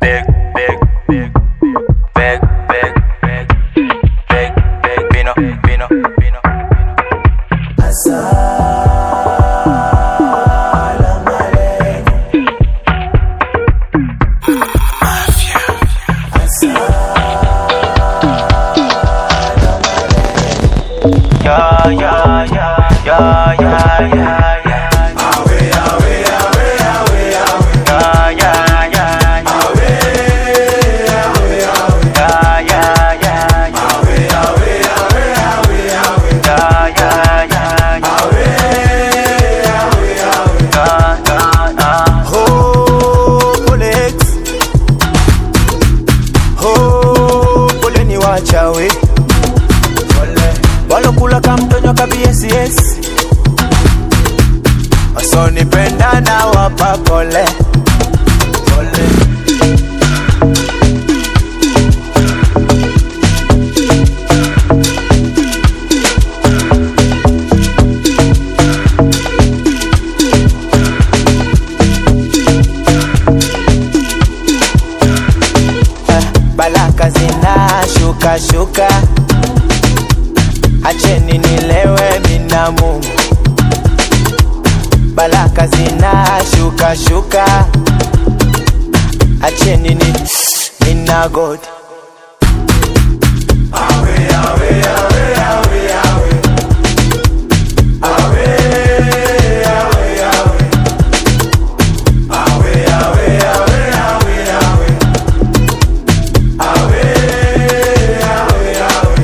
big, big, big, big, big, big, big, big, Pino, Pino, Pino. Yeah, yeah, yeah, yeah, yeah, yeah, yeah. Away, away, away, away, away. Yeah, yeah, yeah, yeah. Away, away, away. Yeah, yeah, yeah, yeah. Away, away, away, away, away. Yeah, yeah, yeah, yeah. Away, away, away. Yeah, yeah, yeah. Oh, bullets. Oh, bullet ni wachawi. Walokula kamtonyo kabiesies. Wasonipenda na wapa pole. Baraka zina shuka shuka. Acheni nilewe mina Mungu. Baraka zina shuka shuka. Acheni mina God. Away, away, away, away, away. Away, away, away. Away, away, away, away, away. Away, away, away.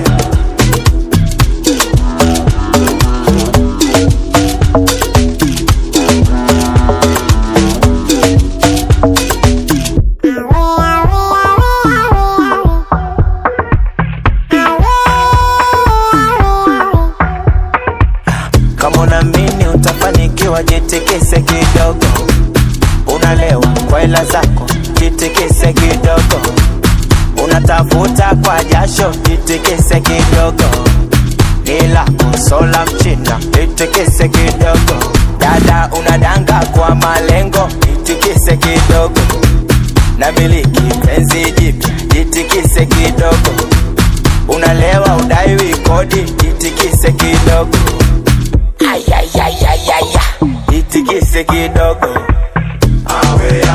Kama unaamini utafanikiwa, jitikise kidogo. Unalewa kwa hela zako, jitikise kidogo. Unatafuta kwa jasho, jitikise kidogo. Ila kusola mchina, jitikise kidogo. Dada unadanga kwa malengo, jitikise kidogo. Na miliki penzi jipya, jitikise kidogo. Unalewa udaiwi kodi, jitikise kidogo. Ay, ay, ay, ay, ay, ay. Jitikise kidogo. Away,